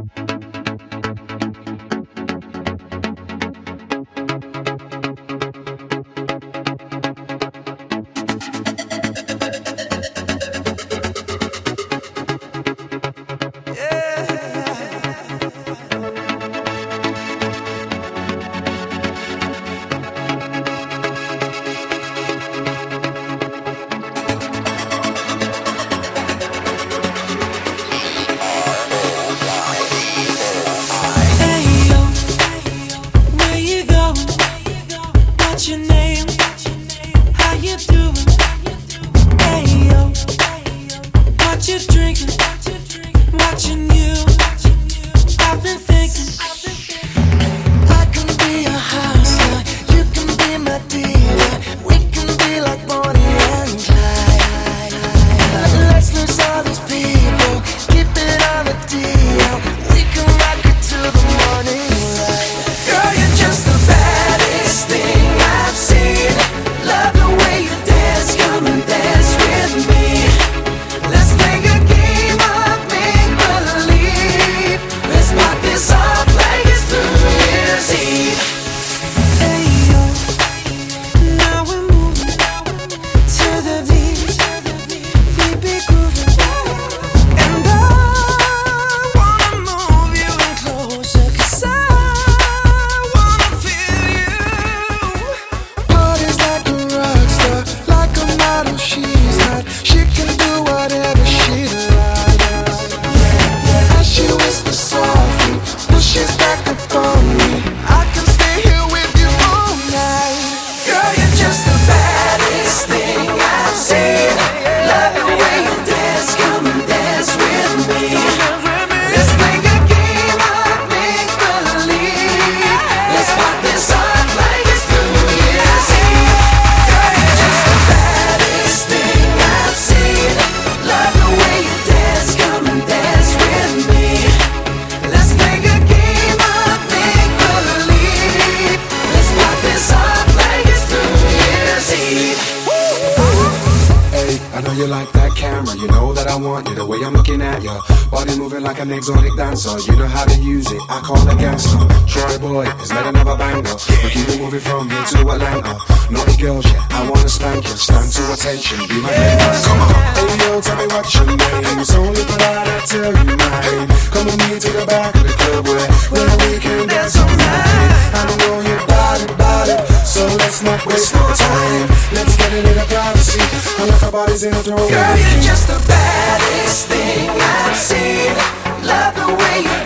you like that camera, you know that I want you. The way I'm looking at you, body moving like an exotic dancer. You know how to use it, I call it gangster. Troy boy has made another banger. We keep it moving from here to Atlanta. Naughty girls, yeah, I wanna spank you. Stand to attention, be my head. Come on, hey yo, tell me what's your name. It's only polite I tell you mine. Come with me to the back of the club where we can dance all night. I don't know your body, so let's not waste no time. Let's get a little privacy. I like our bodies in a throw. Girl, you're just the baddest thing I've seen. Love the way you